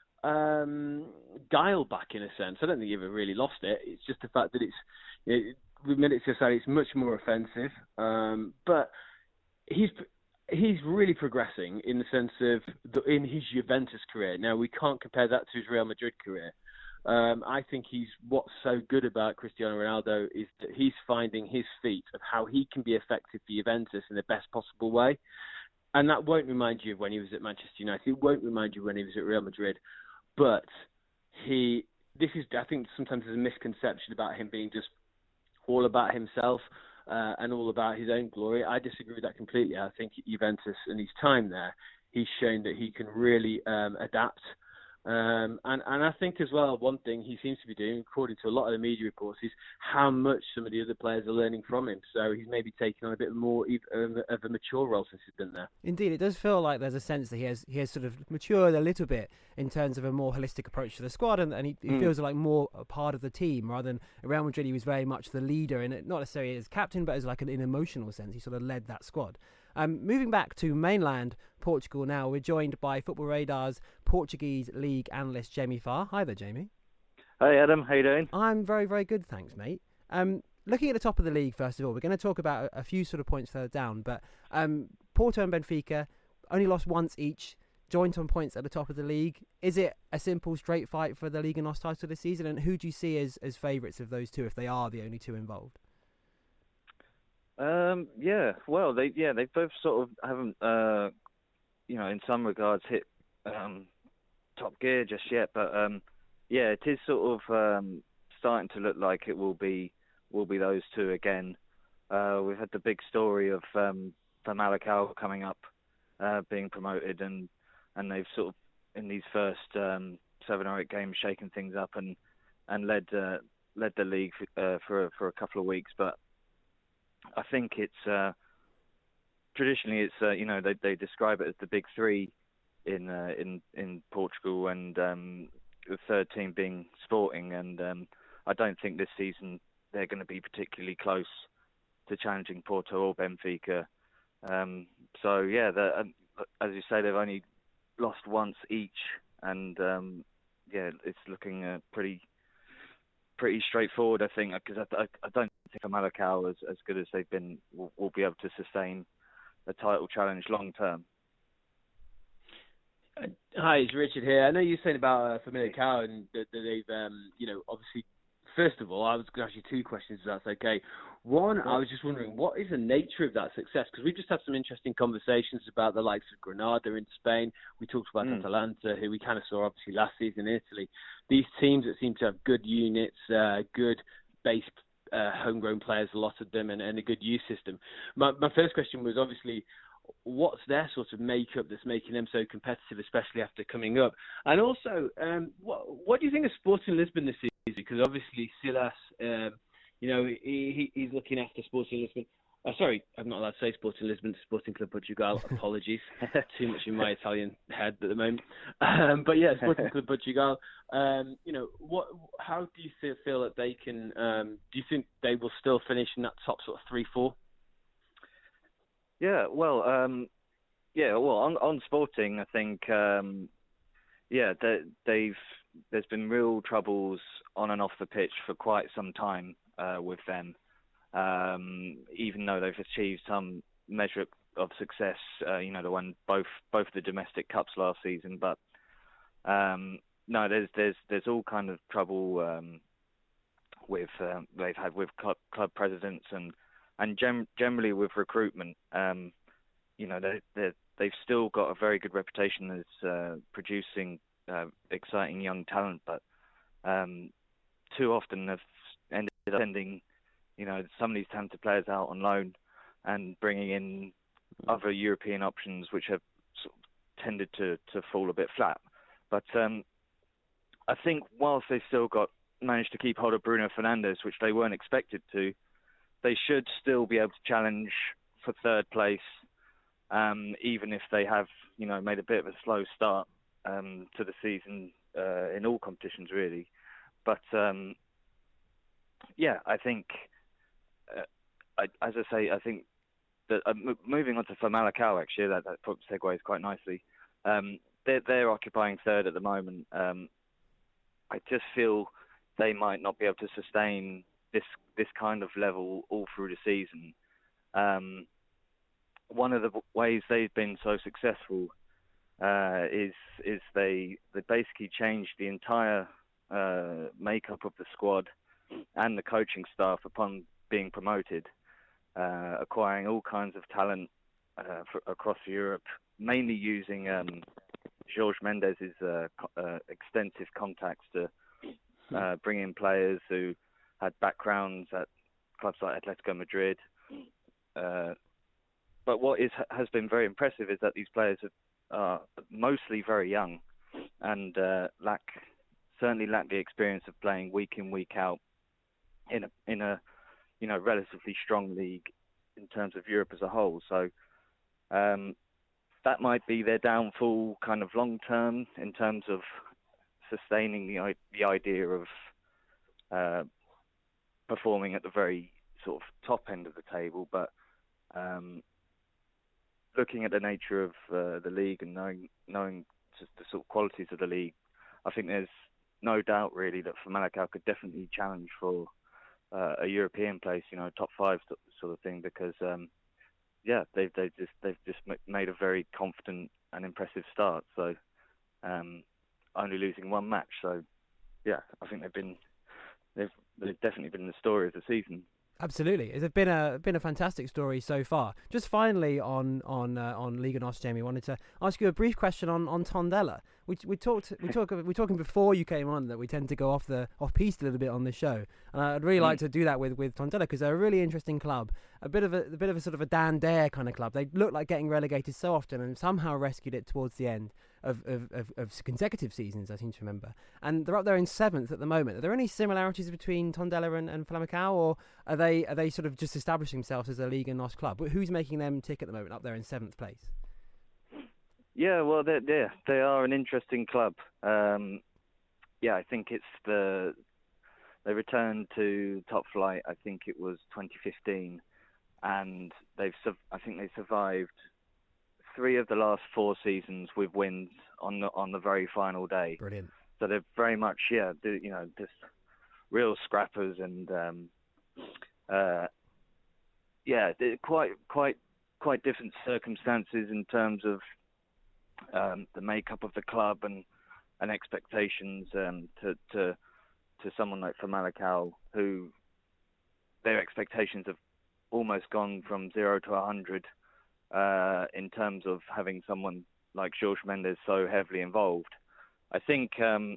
[SPEAKER 3] um, guile back in a sense. I don't think he ever really lost it. It's just the fact that it's it, with Maurizio Sarri, it's much more offensive. Um, but he's he's really progressing in the sense of the, in his Juventus career. Now we can't compare that to his Real Madrid career. Um, I think he's what's so good about Cristiano Ronaldo is that he's finding his feet of how he can be effective for Juventus in the best possible way. And that won't remind you of when he was at Manchester United. It won't remind you when he was at Real Madrid. But he, this is, I think sometimes there's a misconception about him being just all about himself uh, and all about his own glory. I disagree with that completely. I think at Juventus and his time there, he's shown that he can really um, adapt. Um, and, and I think as well, one thing he seems to be doing, according to a lot of the media reports, is how much some of the other players are learning from him. So he's maybe taking on a bit more of a mature role since he's been there.
[SPEAKER 2] Indeed, it does feel like there's a sense that he has he has sort of matured a little bit in terms of a more holistic approach to the squad, and, and he, he mm. feels like more a part of the team rather than at Real Madrid. He was very much the leader, and not necessarily as captain, but as like an, an emotional sense. He sort of led that squad. Um, moving back to mainland Portugal now, we're joined by Football Radar's Portuguese League analyst Jamie Farr. Hi there, Jamie.
[SPEAKER 5] Hey Adam, how you doing?
[SPEAKER 2] I'm very, very good, thanks, mate. Um, looking at the top of the league, first of all, we're going to talk about a, a few sort of points further down, but um, Porto and Benfica only lost once each, joint on points at the top of the league. Is it a simple, straight fight for the Liga N O S title this season, and who do you see as, as favourites of those two, if they are the only two involved?
[SPEAKER 5] Um, yeah, well, they yeah they both sort of haven't, uh, you know, in some regards hit um, top gear just yet, but um, yeah, it is sort of um, starting to look like it will be will be those two again. Uh, we've had the big story of um, Famalicão coming up, uh, being promoted, and and they've sort of in these first um, seven or eight games shaken things up and and led uh, led the league uh, for for a couple of weeks. But I think it's uh, traditionally it's uh, you know they they describe it as the big three in uh, in in Portugal, and um, the third team being Sporting, and um, I don't think this season they're going to be particularly close to challenging Porto or Benfica. Um, so yeah, um, as you say, they've only lost once each, and um, yeah, it's looking uh, pretty pretty straightforward, I think, because I, I, I don't think Famalicão, as as good as they've been, will, will be able to sustain a title challenge long term.
[SPEAKER 3] Uh, hi, it's Richard here. I know you're saying about uh, Famalicão and that, that they've, um, you know, obviously. First of all, I was going to ask you two questions, if that's okay. One, I was just wondering, what is the nature of that success? Because we've just had some interesting conversations about the likes of Granada in Spain. We talked about mm. Atalanta, who we kind of saw, obviously, last season in Italy. These teams that seem to have good units, uh, good base uh, homegrown players, a lot of them, and, and a good youth system. My, my first question was, obviously, what's their sort of makeup that's making them so competitive, especially after coming up? And also, um, what, what do you think of Sporting Lisbon this season? Because obviously Silas, um, you know, he, he he's looking after Sporting Lisbon. Uh, sorry, I'm not allowed to say Sporting Lisbon, Sporting Club Portugal. Apologies, too much in my Italian head at the moment. Um, but yeah, Sporting Club Portugal. Um, you know, what? How do you feel, feel that they can? Um, do you think they will still finish in that top sort of three, four?
[SPEAKER 5] Yeah, well, um, yeah, well, on on Sporting, I think, um, yeah, they, they've. There's been real troubles on and off the pitch for quite some time uh, with them, um, even though they've achieved some measure of success. Uh, you know, they won both both the domestic cups last season, but um, no, there's there's there's all kind of trouble um, with um, they've had with club, club presidents and and gem- generally with recruitment. Um, you know, they they they've still got a very good reputation as uh, producing. Uh, exciting young talent, but um, too often have ended up sending, you know, some of these talented players out on loan and bringing in other European options, which have sort of tended to, to fall a bit flat. But um, I think whilst they still got managed to keep hold of Bruno Fernandes, which they weren't expected to, they should still be able to challenge for third place, um, even if they have, you know, made a bit of a slow start. Um, to the season uh, in all competitions, really. But, um, yeah, I think, uh, I, as I say, I think that uh, m- moving on to Famalicão, actually, that, that segues quite nicely. Um, they're, they're occupying third at the moment. Um, I just feel they might not be able to sustain this this kind of level all through the season. Um, one of the ways they've been so successful Uh, is is they they basically changed the entire uh, makeup of the squad and the coaching staff upon being promoted, uh, acquiring all kinds of talent uh, for, across Europe, mainly using um, Jorge Mendes' uh, co- uh, extensive contacts to uh, bring in players who had backgrounds at clubs like Atletico Madrid. Uh, but what is has been very impressive is that these players have are mostly very young and uh, lack certainly lack the experience of playing week in, week out in a in a you know relatively strong league in terms of Europe as a whole. So um, that might be their downfall, kind of long term, in terms of sustaining the the idea of uh, performing at the very sort of top end of the table, but um, looking at the nature of uh, the league and knowing knowing just the sort of qualities of the league, I think there's no doubt really that Famalicão could definitely challenge for uh, a European place, you know, top five sort of thing, because um, yeah, they've they just they've just made a very confident and impressive start. So um, only losing one match, so yeah, I think they've been they've they've definitely been the story of the season.
[SPEAKER 2] Absolutely, it's been a been a fantastic story so far. Just finally on on uh, on Liga N O S, Jamie, I wanted to ask you a brief question on, on Tondela. We we talked we talk we were talking before you came on that we tend to go off the off piste a little bit on this show, and I'd really mm. like to do that with, with Tondela because they're a really interesting club, a bit of a, a bit of a sort of a Dan Dare kind of club. They look like getting relegated so often and somehow rescued it towards the end of of, of, of consecutive seasons, I seem to remember, and they're up there in seventh at the moment. Are there any similarities between Tondela and, and Famalicão, or are they are they sort of just establishing themselves as a Liga N O S club? Who's making them tick at the moment up there in seventh place?
[SPEAKER 5] Yeah, well, they they they are an interesting club. Um, yeah, I think it's the they returned to top flight. I think it was twenty fifteen, and they've I think they survived three of the last four seasons with wins on the on the very final day.
[SPEAKER 2] Brilliant.
[SPEAKER 5] So they're very much yeah, you know, just real scrappers and um, uh, yeah, they're quite quite quite different circumstances in terms of um, the makeup of the club and and expectations um, to to to someone like Famalicão, who their expectations have almost gone from zero to a hundred. Uh, in terms of having someone like Jorge Mendes so heavily involved. I think um,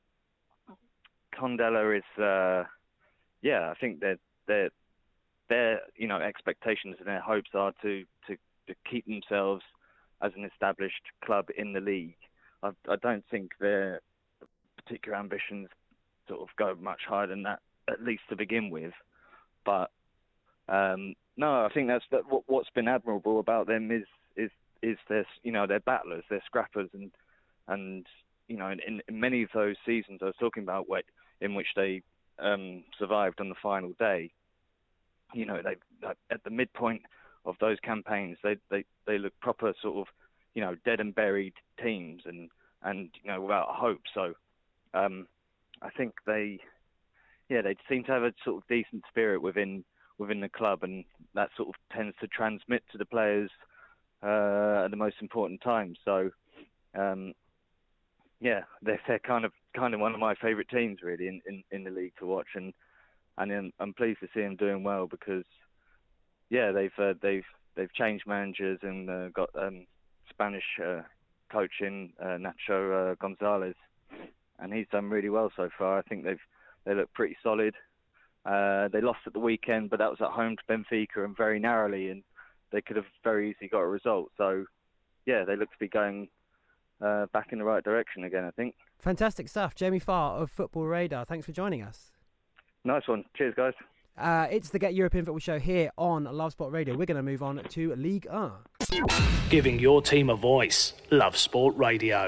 [SPEAKER 5] Tondela is, uh, yeah, I think that their, their, you know, expectations and their hopes are to, to, to keep themselves as an established club in the league. I, I don't think their particular ambitions sort of go much higher than that, at least to begin with. But um, No, I think that's that. What, what's been admirable about them is is is their you know they're battlers, they're scrappers, and and you know in, in many of those seasons I was talking about, where, in which they um, survived on the final day. You know, they at the midpoint of those campaigns, they they they look proper sort of you know dead and buried teams, and and you know without hope. So um, I think they yeah they seem to have a sort of decent spirit within. within the club, and that sort of tends to transmit to the players uh, at the most important times. So, um, yeah, they're, they're kind of kind of one of my favourite teams really in, in, in the league to watch, and and I'm, I'm pleased to see them doing well because, yeah, they've uh, they've they've changed managers and uh, got um, Spanish uh, coach in uh, Nacho uh, Gonzalez, and he's done really well so far. I think they've they look pretty solid. Uh, they lost at the weekend, but that was at home to Benfica and very narrowly, and they could have very easily got a result. So, yeah, they look to be going uh, back in the right direction again, I think.
[SPEAKER 2] Fantastic stuff. Jamie Farr of Football Radar, thanks for joining us.
[SPEAKER 5] Nice one. Cheers, guys.
[SPEAKER 2] Uh, it's the Get European Football Show here on Love Sport Radio. We're going to move on to Ligue one.
[SPEAKER 1] Giving your team a voice. Love Sport Radio.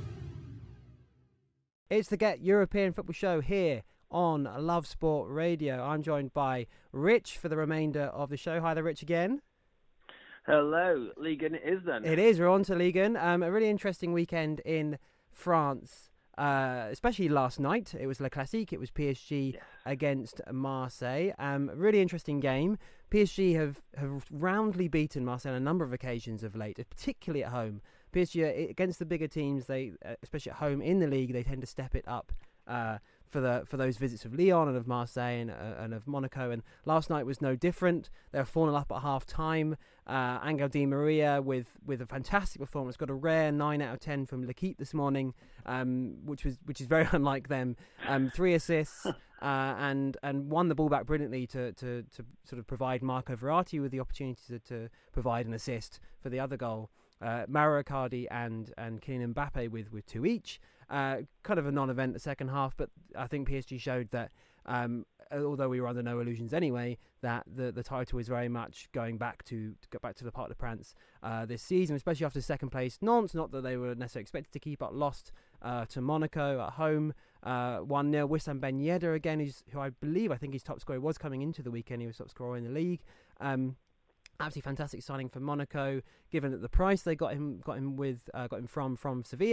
[SPEAKER 2] It's the Get European Football Show here on Love Sport Radio. I'm joined by Rich for the remainder of the show. Hi there, Rich, again.
[SPEAKER 3] Hello. Ligue one it is then.
[SPEAKER 2] It is. We're on to Ligue one. Um, a really interesting weekend in France, uh, especially last night. It was Le Classique. It was P S G yes. against Marseille. Um, really interesting game. P S G have, have roundly beaten Marseille on a number of occasions of late, particularly at home. P S G, against the bigger teams, they, especially at home in the league, they tend to step it up uh, for the for those visits of Lyon and of Marseille and, uh, and of Monaco. And last night was no different. They were four nil up at half time. Uh, Angel Di Maria with, with a fantastic performance, got a rare nine out of ten from L'Équipe this morning, um, which was which is very unlike them. Um, three assists uh, and and won the ball back brilliantly to, to, to sort of provide Marco Verratti with the opportunity to, to provide an assist for the other goal. Uh, Mauro Icardi and and Kylian Mbappe with, with two each. Uh, kind of a non-event the second half, but I think P S G showed that, um, although we were under no illusions anyway, that the, the title is very much going back to, to go back to the Parc des Princes uh, this season, especially after second place. Nantes, not that they were necessarily expected to keep up, lost uh, to Monaco at home, uh, one nil. Wissam Ben Yedder again, who's, who I believe, I think his top scorer was coming into the weekend. He was top scorer in the league. Um, Absolutely fantastic signing for Monaco, given that the price they got him got him with uh, got him from from Sevilla,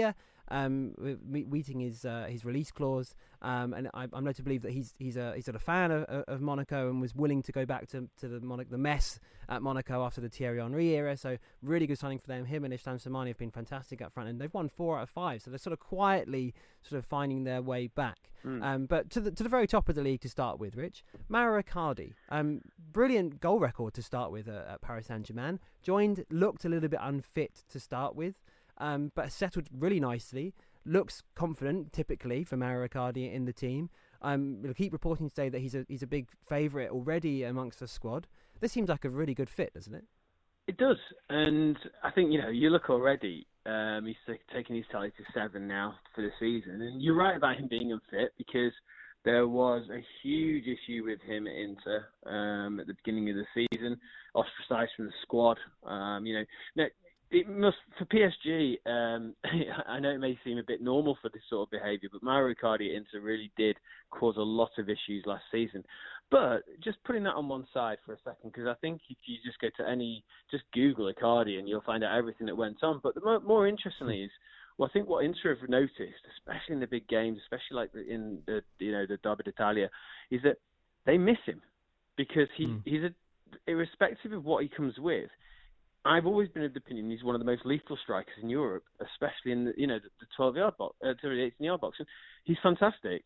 [SPEAKER 2] um, meeting his uh, his release clause. Um, and I, I'm led to believe that he's he's a he's a fan of, of Monaco and was willing to go back to to the Monaco, the mess at Monaco after the Thierry Henry era. So really good signing for them. Him and Islam Samani have been fantastic up front, and they've won four out of five. So they're sort of quietly sort of finding their way back. Mm. Um, but to the to the very top of the league to start with, Rich, Mauro Icardi, um, brilliant goal record to start with uh, at Paris Saint-Germain. Joined, looked a little bit unfit to start with, um, but settled really nicely. Looks confident, typically, for Mauro Icardi in the team. Um, we'll keep reporting today that he's a he's a big favourite already amongst the squad. This seems like a really good fit, doesn't it?
[SPEAKER 3] It does, and I think, you know, you look already, um, he's t- taking his tally to seven now for the season, and you're right about him being unfit, because there was a huge issue with him at Inter um, at the beginning of the season, ostracised from the squad. Um, you know, now, it must, for P S G, um, I know it may seem a bit normal for this sort of behaviour, but Mauro Icardi at Inter really did cause a lot of issues last season. But just putting that on one side for a second, because I think if you just go to any, just Google Icardi and you'll find out everything that went on. But the more, more interestingly is, well, I think what Inter have noticed, especially in the big games, especially like in the, you know, the Derby d'Italia, is that they miss him, because he mm. he's a, irrespective of what he comes with. I've always been of the opinion he's one of the most lethal strikers in Europe, especially in the, you know, the twelve-yard box, uh, the eighteen-yard box. And he's fantastic.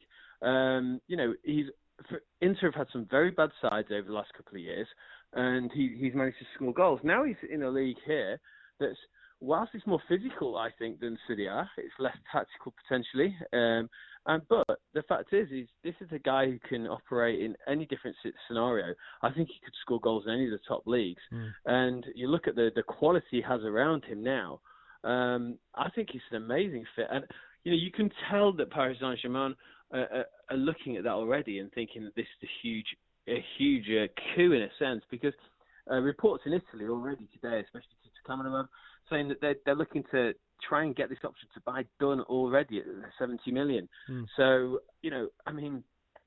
[SPEAKER 3] Um, you know, he's for, Inter have had some very bad sides over the last couple of years, and he, he's managed to score goals. Now he's in a league here that's, whilst it's more physical, I think, than Serie A, it's less tactical potentially. Um, and but the fact is, is this is a guy who can operate in any different scenario. I think he could score goals in any of the top leagues. Mm. And you look at the, the quality he has around him now. Um, I think he's an amazing fit. And you know, you can tell that Paris Saint-Germain uh, are, are looking at that already and thinking that this is a huge, a huge uh, coup in a sense, because uh, reports in Italy already today, especially to Cameron, saying that they're, they're looking to try and get this option to buy done already at seventy million. Mm. So, you know, I mean,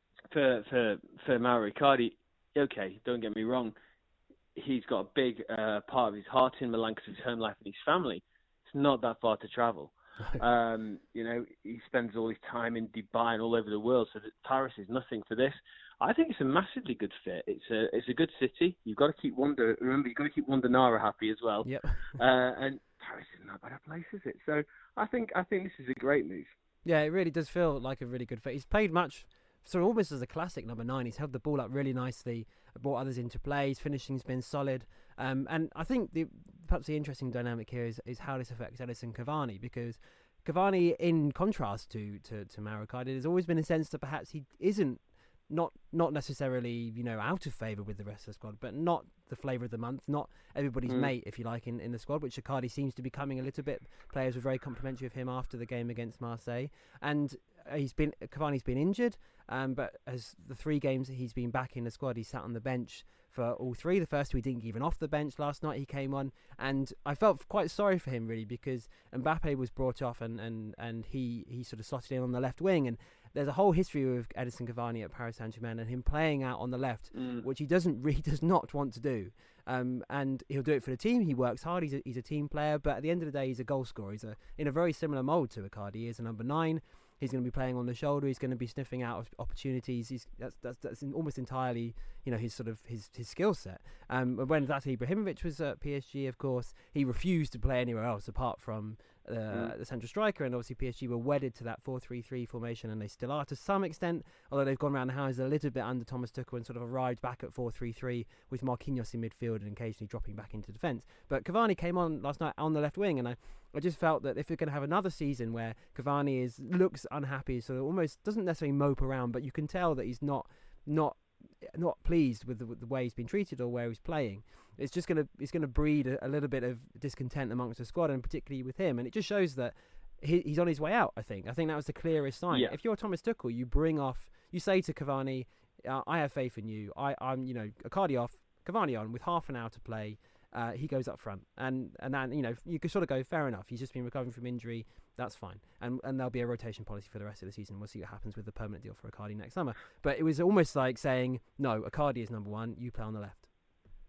[SPEAKER 3] for for for Mauro Icardi, okay, don't get me wrong, he's got a big uh, part of his heart in Milan because of his home life and his family. It's not that far to travel. um, you know, he spends all his time in Dubai and all over the world, so that Paris is nothing for this. I think it's a massively good fit. It's a it's a good city. You've got to keep Wanda. Remember, you've got to keep Wanda Nara happy as well.
[SPEAKER 2] Yep.
[SPEAKER 3] uh, and Paris is not a bad place, is it? So I think I think this is a great move.
[SPEAKER 2] Yeah, it really does feel like a really good fit. He's played much, sort of almost as a classic number nine. He's held the ball up really nicely, brought others into play. His finishing's been solid. Um, and I think the perhaps the interesting dynamic here is, is how this affects Edinson Cavani, because Cavani, in contrast to to, to Mauro Icardi, has always been a sense that perhaps he isn't not not necessarily, you know, out of favour with the rest of the squad, but not the flavour of the month, not everybody's mm. mate, if you like, in, in the squad, which Icardi seems to be becoming a little bit. Players were very complimentary of him after the game against Marseille, and he's been Cavani's been injured, um, but as the three games that he's been back in the squad, he sat on the bench for all three. The first two he didn't even off the bench. Last night he came on, and I felt quite sorry for him, really, because Mbappe was brought off and, and, and he, he sort of slotted in on the left wing, and there's a whole history of Edinson Cavani at Paris Saint-Germain and him playing out on the left, mm. which he doesn't really does not want to do. Um, and he'll do it for the team. He works hard. He's a, he's a team player, but at the end of the day, he's a goal scorer. He's a, in a very similar mould to Icardi. He is a number nine. He's going to be playing on the shoulder. He's going to be sniffing out opportunities. He's that's that's, that's almost entirely, you know, his sort of his, his skill set. Um, when Zlatan Ibrahimovic was at P S G, of course, he refused to play anywhere else apart from uh, mm. the central striker. And obviously, P S G were wedded to that four three three formation, and they still are to some extent. Although they've gone around the houses a little bit under Thomas Tuchel and sort of arrived back at four three three with Marquinhos in midfield and occasionally dropping back into defence. But Cavani came on last night on the left wing, and I. I just felt that if we're going to have another season where Cavani is looks unhappy, so almost doesn't necessarily mope around, but you can tell that he's not not not pleased with the, with the way he's been treated or where he's playing. It's just going to it's going to breed a, a little bit of discontent amongst the squad, and particularly with him. And it just shows that he, he's on his way out. I think. I think that was the clearest sign.
[SPEAKER 3] Yeah.
[SPEAKER 2] If you're Thomas Tuchel, you bring off, you say to Cavani, uh, "I have faith in you. I, I'm, you know, Icardi off, Cavani on with half an hour to play." Uh, he goes up front, and and then, you know, you could sort of go, fair enough, he's just been recovering from injury, that's fine, and and there'll be a rotation policy for the rest of the season. We'll see what happens with the permanent deal for Icardi next summer. But it was almost like saying, no, Icardi is number one, you play on the left.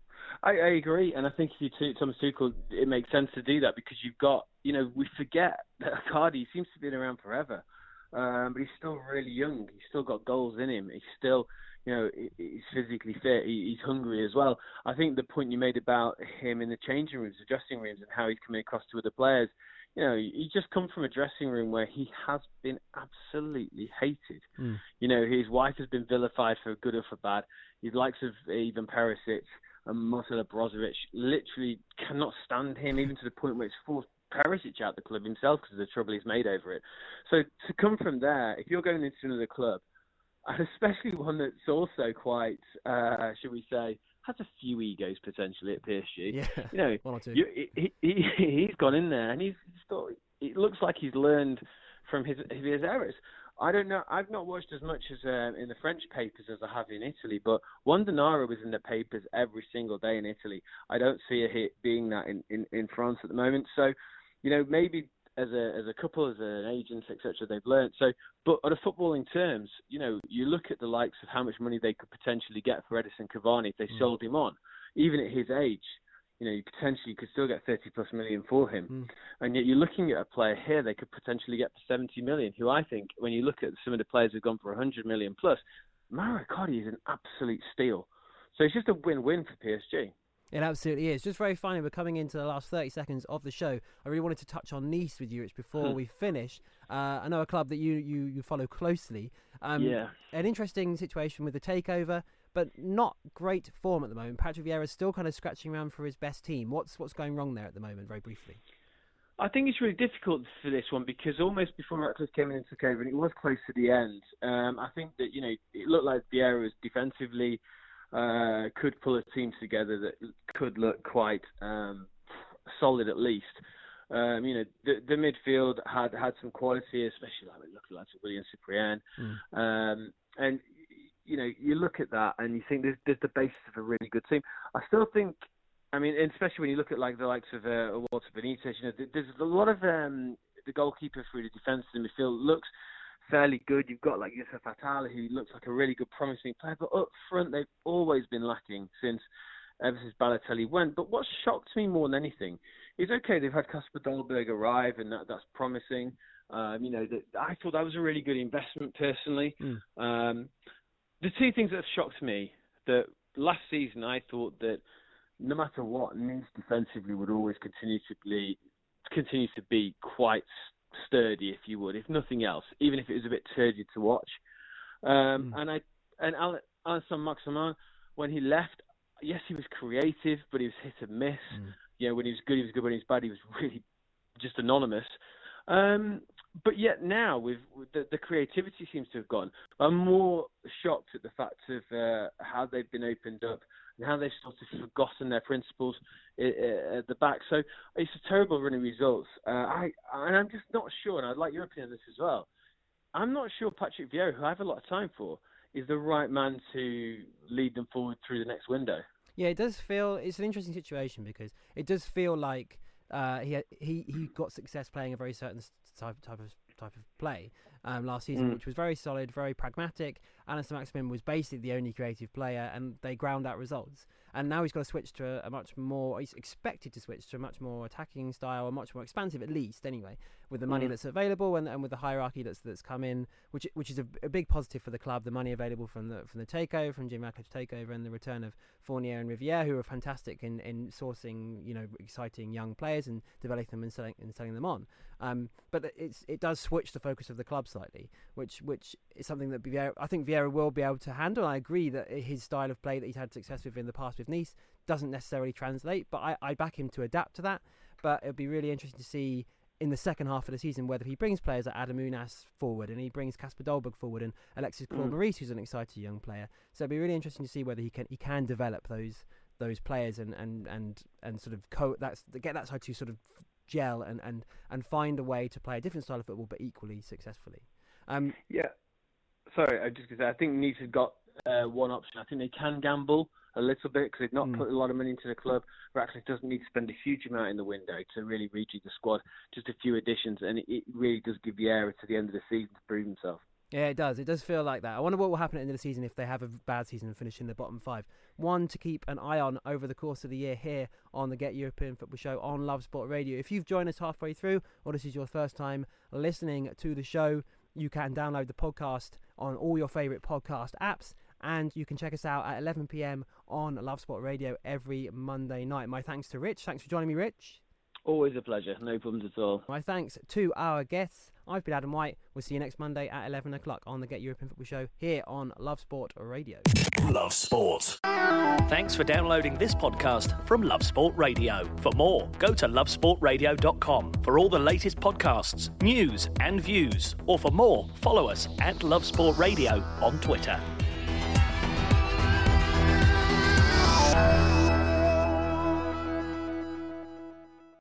[SPEAKER 3] I, I agree, and I think if you t- Thomas Tuchel, it makes sense to do that because you've got, you know, we forget that Icardi seems to have been around forever, um, but he's still really young. He's still got goals in him. He's still, you know, he's physically fit. He's hungry as well. I think the point you made about him in the changing rooms, the dressing rooms, and how he's coming across to other players, you know, he just come from a dressing room where he has been absolutely hated. Mm. You know, his wife has been vilified for good or for bad. The likes of Ivan Perisic and Marcelo Brozovic literally cannot stand him, even to the point where it's forced Perisic out the club himself because of the trouble he's made over it. So to come from there, if you're going into another club, and especially one that's also quite, uh, should we say, has a few egos potentially at P S G.
[SPEAKER 2] Yeah,
[SPEAKER 3] you know,
[SPEAKER 2] one or two.
[SPEAKER 3] You, he, he, he's gone in there and he's thought, it looks like he's learned from his his errors. I don't know. I've not watched as much as uh, in the French papers as I have in Italy, but Wandanara was in the papers every single day in Italy. I don't see it being that in, in, in France at the moment. So, you know, maybe as a as a couple, as an agent, et cetera, they've learned. So, but on a footballing terms, you know, you look at the likes of how much money they could potentially get for Edison Cavani if they mm. sold him on, even at his age. You know, you potentially could still get thirty plus million for him. Mm. And yet you're looking at a player here they could potentially get for seventy million, who I think, when you look at some of the players who've gone for one hundred million plus, Mauro Icardi is an absolute steal. So it's just a win-win for P S G.
[SPEAKER 2] It absolutely is. Just very finally, we're coming into the last thirty seconds of the show. I really wanted to touch on Nice with you, Rich, before hmm. we finish. Uh, I know a club that you, you, you follow closely. Um,
[SPEAKER 3] yeah.
[SPEAKER 2] An interesting situation with the takeover, but not great form at the moment. Patrick Vieira is still kind of scratching around for his best team. What's what's going wrong there at the moment, very briefly?
[SPEAKER 3] I think it's really difficult for this one because almost before Ratcliffe came in and took over, and it was close to the end, um, I think that, you know, it looked like Vieira was defensively uh, could pull a team together that could look quite um, solid at least. Um, you know, the, the midfield had, had some quality, especially like looking like William Cyprien. Mm. Um, and, you know, you look at that and you think there's, there's the basis of a really good team. I still think, I mean, especially when you look at like the likes of uh, Walter Benitez, you know, there's a lot of um, the goalkeeper through the defence in the midfield looks fairly good. You've got like Youssef Attal, who looks like a really good, promising player, but up front they've always been lacking since ever since Balotelli went. But what shocked me more than anything is, okay, they've had Kasper Dolberg arrive, and that, that's promising. Um, you know, that I thought that was a really good investment personally. Mm. Um, the two things that have shocked me, that last season I thought that no matter what, Nice defensively would always continue to be, continue to be quite sturdy, if you would, if nothing else, even if it was a bit turgid to watch. Um, mm. And I and Alain Maximin, when he left, yes, he was creative, but he was hit and miss. Mm. You know, when he was good, he was good. When he was bad, he was really just anonymous. Um, but yet now, with, with the, the creativity seems to have gone. I'm more shocked at the fact of uh, how they've been opened up and how they've sort of forgotten their principles at the back. So it's a terrible run of results. Uh, I and I'm just not sure, and I'd like your opinion on this as well. I'm not sure Patrick Vieira, who I have a lot of time for, is the right man to lead them forward through the next window.
[SPEAKER 2] Yeah, it does feel it's an interesting situation because it does feel like uh, he he he got success playing a very certain type type of type of play um, last season, mm. which was very solid, very pragmatic. Alain Maximin was basically the only creative player, and they ground out results. And now he's got to switch to a, a much more, he's expected to switch to a much more attacking style, a much more expansive, at least anyway, with the money mm. that's available and, and with the hierarchy that's that's come in, which which is a, a big positive for the club. The money available from the from the takeover, from Jim Ratcliffe's takeover, and the return of Fournier and Riviere, who are fantastic in, in sourcing, you know, exciting young players and developing them and selling and selling them on. Um, but it's it does switch the focus of the club slightly, which which is something that Vieira, I think Vieira will be able to handle. I agree that his style of play that he's had success with in the past with Nice doesn't necessarily translate, but I, I back him to adapt to that. But it'll be really interesting to see in the second half of the season whether he brings players like Adam Unas forward and he brings Kasper Dolberg forward and Alexis Claude-Maurice, mm. who's an exciting young player. So it'll be really interesting to see whether he can he can develop those those players and and and, and sort of co that's get that side to sort of gel and, and, and find a way to play a different style of football but equally successfully. Um,
[SPEAKER 3] yeah. Sorry, I just because I think Nice have got uh, one option. I think they can gamble a little bit because they've not mm. put a lot of money into the club. Ratcliffe doesn't need to spend a huge amount in the window to really rejig the squad. Just a few additions, and it, it really does give the air to the end of the season to prove himself.
[SPEAKER 2] Yeah, it does. It does feel like that. I wonder what will happen at the end of the season if they have a bad season and finish in the bottom five. One to keep an eye on over the course of the year here on the Get European Football Show on Love Sport Radio. If you've joined us halfway through, or this is your first time listening to the show, you can download the podcast on all your favourite podcast apps, and you can check us out at eleven p.m. on Love Sport Radio every Monday night. My thanks to Rich. Thanks for joining me, Rich.
[SPEAKER 3] Always a pleasure. No problems at all.
[SPEAKER 2] My thanks to our guests. I've been Adam White. We'll see you next Monday at eleven o'clock on the Get European Football Show here on Love Sport Radio.
[SPEAKER 1] Love Sport. Thanks for downloading this podcast from Love Sport Radio. For more, go to love sport radio dot com for all the latest podcasts, news and views. Or for more, follow us at Love Sport Radio on Twitter.